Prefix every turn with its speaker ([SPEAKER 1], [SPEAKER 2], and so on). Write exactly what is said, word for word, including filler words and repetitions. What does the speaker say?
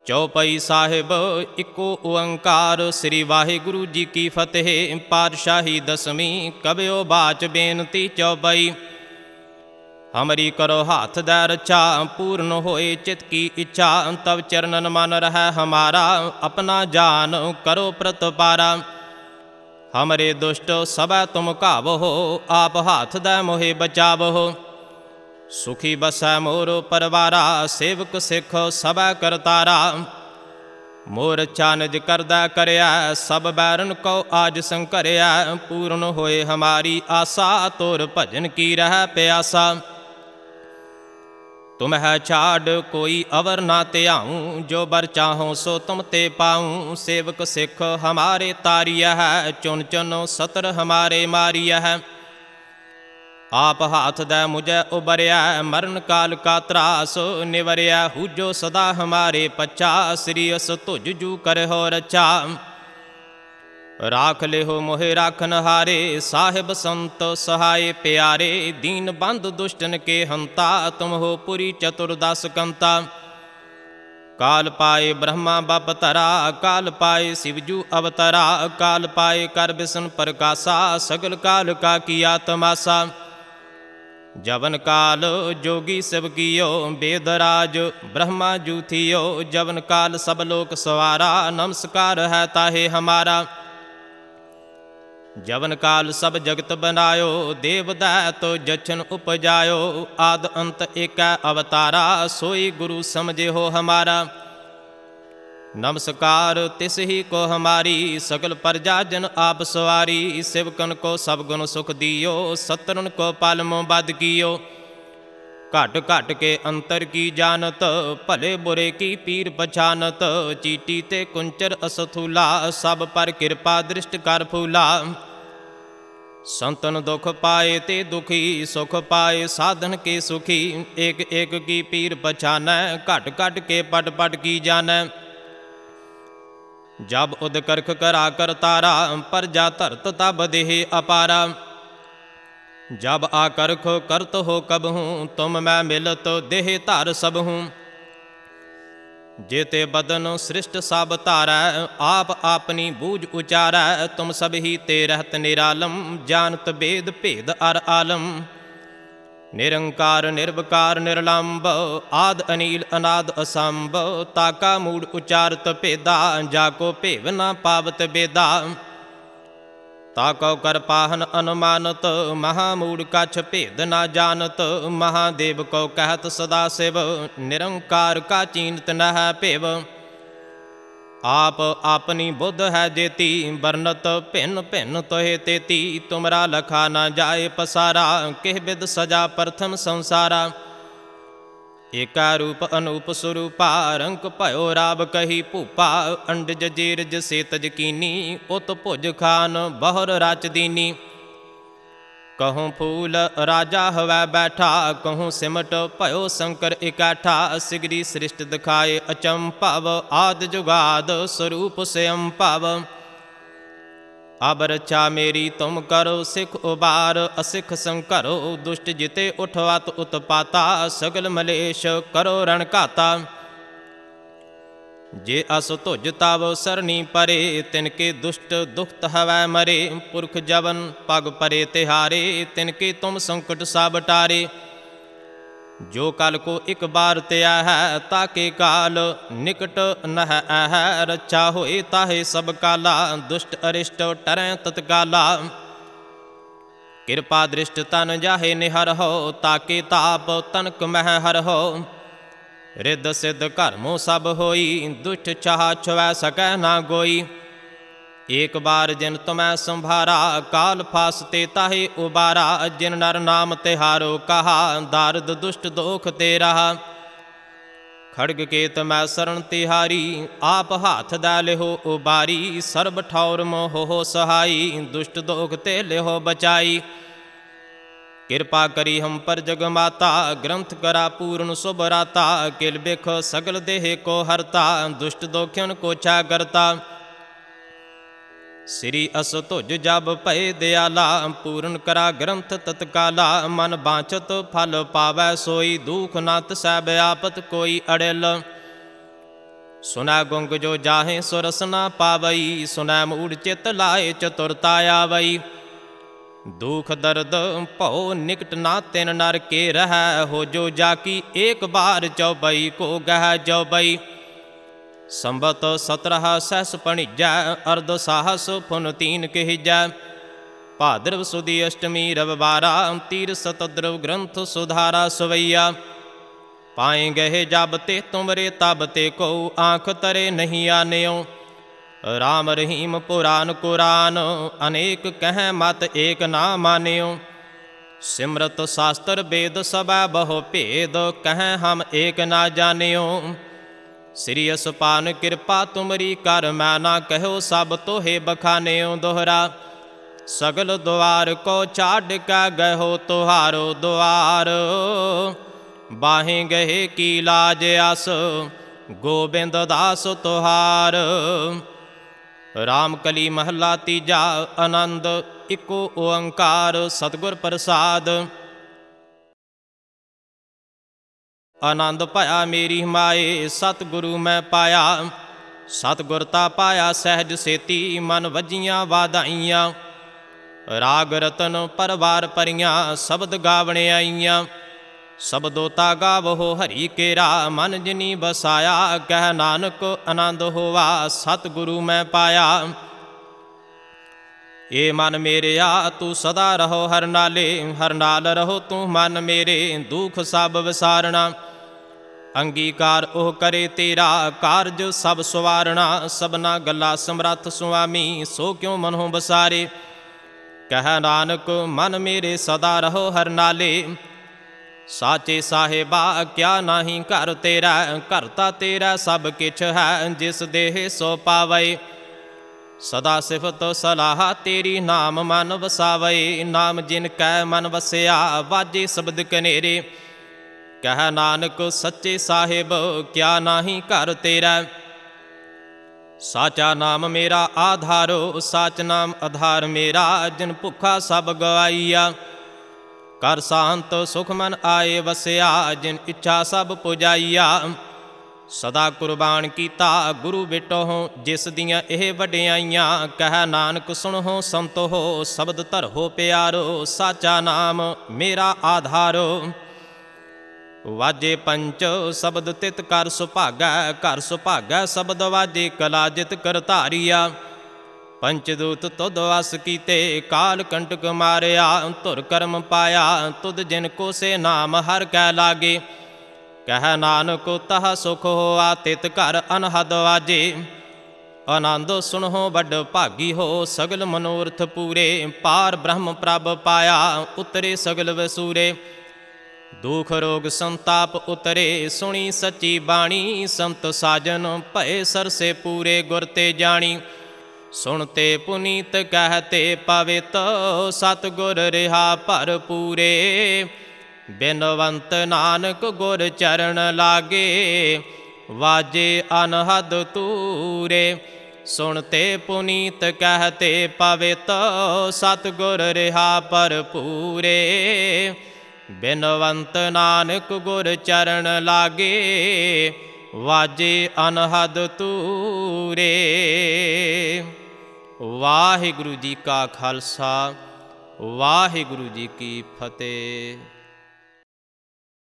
[SPEAKER 1] ਚੌਪਈ ਸਾਹਿਬ ਇੱਕੋ ਓੰਕਾਰ। ਸ੍ਰੀ ਵਾਹਿਗੁਰੂ ਜੀ ਕੀ ਫਤਿਹ। ਪਾਤਸ਼ਾਹੀ ਦਸਵੀਂ ਕਬਿਓ ਬਾਚ ਬੇਨਤੀ ਚੌਪਈ। ਹਮਰੀ ਕਰੋ ਹਾਥ ਦੈ ਰੱਛਾ, ਪੂਰਨ ਹੋਏ ਚਿਤ ਕੀ ਇੱਛਾ। ਤਬ ਚਰਨਨ ਮਨ ਰਹਿ ਹਮਾਰਾ, ਆਪਣਾ ਜਾਨ ਕਰੋ ਪ੍ਰਤਪਾਰਾ। ਹਮਰੇ ਦੁਸ਼ਟ ਸਭੈ ਤੁਮ ਘਾਵਹੁ, ਆਪ ਹਾਥ ਦੈ ਮੋਹਿ ਬਚਾਵਹੁ। ਸੁਖੀ ਬਸੈ ਮੋਰ ਪਰਵਾਰਾ, ਸੇਵਕ ਸਿੱਖ ਸਭੈ ਕਰਤਾਰਾ। ਮੋਰ ਚਾਨਜ ਕਰਦਾ ਕਰਿਆ, ਸਭ ਬੈਰਨ ਕਉ ਆਜ ਸੰਕਰਿਆ। ਪੂਰਨ ਹੋਏ ਹਮਾਰੀ ਆਸਾ, ਤੋਰ ਭਜਨ ਕੀ ਰਹਿ ਪਿਆਸਾ। ਤੁਮਹਿ ਛਾੜ ਕੋਈ ਅਵਰ ਨਾ ਧਿਆਊਂ, ਜੋ ਬਰ ਚਾਹੋ ਸੋ ਤੁਮ ਤੇ ਪਾਊਂ। ਸੇਵਕ ਸਿੱਖ ਹਮਾਰੇ ਤਾਰੀਆ ਹੈ, ਚੁਨ ਚੁਨ ਸਤਰ ਹਮਾਰੇ ਮਾਰੀਆ ਹੈ। ਆਪ ਹਾਥ ਦੈ ਮੁਝੈ ਉਬਰਿਆ, ਮਰਨ ਕਾਲ ਕਾ ਤਰਾਸ ਨਿਵਰਿਆ। ਹੂਜੋ ਸਦਾ ਹਮਾਰੇ ਪੱਛਾ, ਸ੍ਰੀ ਅਸ ਤੁਜ ਜੂ ਕਰਹੁ ਰੱਛਾ। ਰਾਖ ਲਿਹੋ ਮੋਹਿ ਰਾਖਨ ਹਾਰੇ, ਸਾਹਿਬ ਸੰਤ ਸਹਾਏ ਪਿਆਰੇ। ਦੀਨ ਬੰਧ ਦੁਸ਼ਟਨ ਕੇ ਹੰਤਾ, ਤੁਮ ਹੋ ਪੁਰੀ ਚਤੁਰਦਸ ਕੰਤਾ। ਕਾਲ ਪਾਏ ਬ੍ਰਹਮਾ ਬਪ ਧਰਾ, ਕਾਲ ਪਾਏ ਸਿਵਜੂ ਅਵਤਰਾ। ਕਾਲ ਪਾਏ ਕਰ ਬਿਸ਼ਨ ਪ੍ਰਕਾਸ਼ਾ, ਸਗਲ ਕਾਲ ਕਾ ਕੀਆ ਤਮਾਸਾ। ਜਵਨ ਕਾਲ ਜੋਗੀ ਸਿਵ ਕੀਓ, ਬੇਦਰਾਜ ਬ੍ਰਹਮਾ ਜੂ ਥੀਓ। ਜਵਨ ਕਾਲ ਸਭ ਲੋਕ ਸਵਾਰਾ, ਨਮਸਕਾਰ ਹੈ ਤਾਹੇ ਹਮਾਰਾ। ਜਵਨ ਕਾਲ ਸਭ ਜਗਤ ਬਨਾਇਓ, ਦੇਵ ਦੈਤ ਜਛਨ ਉਪਜਾਇਓ। ਆਦ ਅੰਤ ਏਕੈ ਅਵਤਾਰਾ, ਸੋਈ ਗੁਰੂ ਸਮਝਿਓ ਹਮਾਰਾ। ਨਮਸਕਾਰ ਤਿਸ ਹੀ ਕੋ ਹਮਾਰੀ, ਸਗਲ ਪ੍ਰਜਾ ਜਨ ਆਪ ਸਵਾਰੀ। ਸਿਵਕਨ ਕੋ ਸਭ ਗੁਣ ਸੁਖ ਦੀਓ, ਸਤਰਨ ਕੋ ਪਾਲਮੋ ਬਦ ਕੀਓ। ਘਟ ਘਟ ਕੇ ਅੰਤਰ ਕੀ ਜਾਨਤ, ਭਲੇ ਬੁਰੇ ਕੀ ਪੀਰ ਪਛਾਨਤ। ਚੀਟੀ ਤੇ ਕੁੰਚਰ ਅਸਥੂਲਾ, ਸਭ ਪਰ ਕਿਰਪਾ ਦ੍ਰਿਸ਼ਟ ਕਰ ਫੂਲਾ। ਸੰਤਨ ਦੁਖ ਪਾਏ ਤੇ ਦੁਖੀ, ਸੁਖ ਪਾਏ ਸਾਧਨ ਕੇ ਸੁਖੀ। ਏਕ ਏਕ ਕੀ ਪੀਰ ਪਛਾਨੈ, ਘਟ ਘਟ ਕੇ ਪਟ ਪਟ ਕੀ ਜਾਨੈ। ਜਬ ਉਦ ਕਰਖ ਕਰਾ ਕਰਤਾਰਾ, ਪਰਜਾ ਧਰਤ ਤਬ ਦੇਹ ਅਪਾਰਾ। ਜਬ ਆਕਰਖ ਕਰਤ ਹੋ ਕਬਹੂੰ, ਤੁਮ ਮੈਂ ਮਿਲਤ ਦੇਹ ਧਰ ਸਬਹੂੰ। जेते बदन सृष्ट सब तारै, आप आपनी बूझ उचारै। तुम सब ही ते रहत निरालम, जानत बेद भेद अर आलम। निरंकार निर्विकार निर्लंब, आद अनील अनाद असंभ। ताका मूड उचारत भेदा, जाको भेव न पावत बेदा। ताको कर पाहन अनुमानत, महामूड कछ भेद न जानत। महादेव को कहत सदा शिव, निरंकार का चीनत न है भेव। आप अपनी बुद्ध है जेती, बरनत भिन्न भिन्न तोहे तेती। तुमरा लखा न जाए पसारा, किह बिद सजा प्रथम संसारा। एका रूप अनूप स्वरूपा, रंक भयो राब कही भूपा। अंडज जेरज सेतज कीनी, उत भुज खान बहुर राच दीनी। कहूँ फूल राजा हवै बैठा, कहूँ सिमट भयो शंकर इकट्ठा। सिगरी सृष्ट दिखाए अचंभव, आद जुगाद स्वरूप स्वयं भव। अब रक्षा मेरी तुम करो, सिख उबार असिख संकरो। दुष्ट जिते उठवत उत्पाता, सगल मलेश करो रण घाता। जे अस तुझ तब सरनी परे, तिनके दुष्ट दुखत हवै मरे। पुरख जवन पग परे तिहारे, तिनके तुम संकट सब टारे। जो कल को एक बार त्या है, ताके काल निकट न है। रक्षा होए ताहे सब काला, दुष्ट अरिष्ट टरै तत्काला। कृपा दृष्ट तन जाहे निहर हो, ताके ताप तनक मह हर हो। रिद सिद्ध कर्मो सब होई, दुष्ट चाह छुवै सकै ना गोई। एक बार जिन तुम्हें संभारा, काल फासते ताहे उबारा। जिन नर नाम तिहारो कहा, दारद दुष्ट दोख ते रहा। खड़ग केत मैं शरण तिहारी, आप हाथ दै लिहो उबारी। सर्ब ठौर मोह हो सहाई, दुष्ट दोख ते लिहो बचाई। कृपा करी हम पर जग माता, ग्रंथ करा पूर्ण शुभ राता। किल बिख सगल देह को हरता, दुष्ट दोखियन को छा करता। श्री अस तुझ जब भय दयाला, पूर्ण करा ग्रंथ तत्काला। मन बांछत फल पावै सोई, दुख नत सै व्यापत कोई अड़िल। ਸੁਨੈ ਗੁੰਗ ਜੋ ਜਾਹੇ ਸੁਰਸ ਨਾ ਪਾਵਈ, ਸੁਨੈ ਮੂੜ ਚਿਤ ਲਾਏ ਚਤੁਰਤਾ ਆਵਈ। ਦੁਖ ਦਰਦ ਭਉ ਨਿਕਟ ਨਾ ਤਿਨ ਨਰ ਕੇ ਰਹੈ, ਹੋ ਜੋ ਜਾਕੀ ਏਕ ਬਾਰ ਚੌਬਈ ਕੋ ਗਹਿ ਚੌਬਈ। ਸੰਬਤ ਸਤਰਹ ਸਹਿਸ ਭਣੀਜੈ, ਅਰਧ ਸਾਹਸ ਫੁਨ ਤੀਨ ਕਹਿਜੈ। ਭਾਦਰਵ ਸੁਦੀ ਅਸ਼ਟਮੀ ਰਵਿਵਾਰਾ, ਤੀਰ ਸਤਦਰਵ ਗ੍ਰੰਥ ਸੁਧਾਰਾ ਸਵਈਆ। ਪਾਏ ਗਏ ਜਬ ਤੇ ਤੁਮਰੇ ਤਬ ਤੇ ਕੋ, ਆਂਖ ਤਰੇ ਨਹੀਂ ਆਨਿਓ। ਰਾਮ ਰਹੀਮ ਪੁਰਾਨ ਕੁਰਾਨ, ਅਨੇਕ ਕਹਿ ਮਤ ਏਕ ਨਾ ਮਾਨਿਓ। ਸਿਮਰਤ ਸ਼ਾਸਤਰ ਵੇਦ ਸਭੈ ਬਹੁ ਭੇਦ, ਕਹਿ ਹਮ ਏਕ ਨਾ ਜਾਣਿਓ। ਸ੍ਰੀ ਅਸਪਾਨ ਕਿਰਪਾ ਤੁਮਰੀ ਕਰ, ਮੈਂ ਨਾ ਕਹਿਓ ਸਭ ਤੋਹੇ ਬਖਾਨਿਓ। ਦੋਹਰਾ ਸਗਲ ਦੁਆਰ ਕੋ ਛਾੜ ਕੇ ਗਇਓ ਤੁਹਾਰੋ ਦੁਆਰ। ਬਾਹੇ ਗਏ ਕੀ ਲਾਜ ਆਸ, ਗੋਬਿੰਦ ਦਾਸ ਤੁਹਾਰ। ਰਾਮ ਕਲੀ ਮਹੱਲਾ ਤੀਜਾ, ਆਨੰਦ ਇਕੋ ਓੰਕਾਰ ਸਤਿਗੁਰ ਪ੍ਰਸਾਦ। ਆਨੰਦ ਭਇਆ ਮੇਰੀ ਮਾਏ, ਸਤਿਗੁਰੂ ਮੈਂ ਪਾਇਆ। ਸਤਿਗੁਰ ਤਾ ਪਾਇਆ ਸਹਿਜ ਸੇਤੀ, ਮਨ ਵੱਜੀਆਂ ਵਾਧਾਈਆਂ। ਰਾਗ ਰਤਨ ਪਰਵਾਰ ਪਰੀਆਂ, ਸ਼ਬਦ ਗਾਵਣ ਆਈਆਂ। ਸ਼ਬਦੋ ਤਾ ਗਾਵੋ ਹਰੀ ਕੇਰਾ, ਮਨ ਜਿਨੀ ਬਸਾਇਆ। ਕਹਿ ਨਾਨਕ ਆਨੰਦ ਹੋਵਾ, ਸਤਿਗੁਰੂ ਮੈਂ ਪਾਇਆ। ਏ ਮਨ ਮੇਰਿਆ ਤੂੰ ਸਦਾ ਰਹੋ ਹਰ ਨਾਲੇ, ਹਰ ਨਾਲ ਰਹੋ ਤੂੰ ਮਨ ਮੇਰੇ। ਦੁਖ ਸਭ ਵਿਸਾਰਣਾ, ਅੰਗੀਕਾਰ ਉਹ ਕਰੇ ਤੇਰਾ। ਕਾਰਜ ਸਭ ਸਵਾਰਣਾ, ਸਭਨਾ ਗੱਲਾ ਸਮਰੱਥ ਸੁਆਮੀ। ਸੋ ਕਿਉ ਮਨਹੁ ਬਸਾਰੇ, ਕਹਿ ਨਾਨਕ ਮਨ ਮੇਰੇ ਸਦਾ ਰਹੋ ਹਰ ਨਾਲੇ। ਸਾਚੇ ਸਾਹਿਬਾ ਕਿਆ ਨਾਹੀ ਘਰ ਤੇਰਾ, ਘਰ ਤਾ ਤੇਰਾ ਸਭ ਕਿਛ ਹੈ। ਜਿਸ ਦੇਹ ਸੋ ਪਾਵੈ, ਸਦਾ ਸਿਫਤ ਸਲਾਹ ਤੇਰੀ। ਨਾਮ ਮਨ ਵਸਾਵੈ, ਨਾਮ ਜਿਨ ਕੈ ਮਨ ਵਸਿਆ। ਵਾਜੇ ਸ਼ਬਦ ਕਨੇਰੇ, ਕਹਿ ਨਾਨਕ ਸੱਚੇ ਸਾਹਿਬ ਕਿਆ ਨਾਹੀ ਘਰ ਤੇਰਾ। ਸਾਚਾ ਨਾਮ ਮੇਰਾ ਆਧਾਰੋ, ਸਾਚ ਨਾਮ ਆਧਾਰ ਮੇਰਾ। ਜਿਨ ਭੁੱਖਾ ਸਭ ਗਵਾਈਆ, ਕਰ ਸ਼ਾਂਤ ਸੁਖ ਮਨ ਆਏ ਵਸਿਆ। ਜਿਨ ਇੱਛਾ ਸਭ ਪੁਜਾਈਆ, ਸਦਾ ਕੁਰਬਾਨ ਕੀਤਾ ਗੁਰੂ ਬਿਟੋ। ਜਿਸ ਦੀਆਂ ਇਹ ਵਡਿਆਈਆਂ, ਕਹਿ ਨਾਨਕ ਸੁਣੋ ਸੰਤੋ। ਸ਼ਬਦ ਧਰੋ ਪਿਆਰੋ, ਸਾਚਾ ਨਾਮ ਮੇਰਾ ਆਧਾਰੋ। ਵਾਜੇ ਪੰਚ ਸ਼ਬਦ ਤਿਤ ਕਰ ਸੁਭਾਗੈ, ਘਰ ਸੁਭਾਗੈ ਸ਼ਬਦ ਵਾਜੇ। ਕਲਾ ਜਿਤ ਕਰ ਧਾਰੀਆ, ਪੰਚਦੂਤ ਤੁਧ ਵਸ ਕੀਤੇ। ਕਾਲ ਕੰਟਕ ਮਾਰਿਆ, ਧੁਰ ਕਰਮ ਪਾਇਆ। ਤੁਧ ਜਿਨ ਕੋ ਸੇ ਨਾਮ ਹਰ ਕੈ ਲਾਗੇ, ਕਹਿ ਨਾਨਕ ਤਹ ਸੁਖ ਹੋਆ। ਤਿਤ ਘਰ ਅਨਹਦ ਵਾਜੇ, ਆਨੰਦ ਸੁਣੋ ਵੱਡ ਭਾਗੀ ਹੋ। ਸਗਲ ਮਨੋਰਥ ਪੂਰੇ, ਪਾਰ ਬ੍ਰਹਮ ਪ੍ਰਭ ਪਾਇਆ। ਉਤਰੇ ਸਗਲ ਵਸੂਰੇ, ਦੁਖ ਰੋਗ ਸੰਤਾਪ ਉਤਰੇ। ਸੁਣੀ ਸੱਚੀ ਬਾਣੀ, ਸੰਤ ਸਾਜਨ ਭਏ ਸਰਸੇ ਪੂਰੇ। ਗੁਰ ਤੇ ਜਾਣੀ, ਸੁਣਤੇ ਪੁਨੀਤ ਕਹਤੇ ਪਵਿੱਤ। ਸਤਿਗੁਰ ਰਿਹਾ ਭਰਪੂਰੇ, ਬਿਨਵੰਤ ਨਾਨਕ ਗੁਰ ਚਰਨ ਲਾਗੇ। ਵਾਜੇ ਅਨਹਦ ਤੂਰੇ, ਸੁਣਤੇ ਪੁਨੀਤ ਕਹਤੇ ਪਵਿੱਤ। ਸਤਿਗੁਰ ਰਿਹਾ ਭਰਪੂਰੇ, ਬਿਨਵੰਤ ਨਾਨਕ ਗੁਰ ਚਰਨ ਲਾਗੇ। ਵਾਜੇ ਅਨਹਦ ਤੂਰੇ। ਵਾਹਿਗੁਰੂ ਜੀ ਕਾ ਖਾਲਸਾ, ਵਾਹਿਗੁਰੂ ਜੀ ਕੀ ਫਤਿਹ।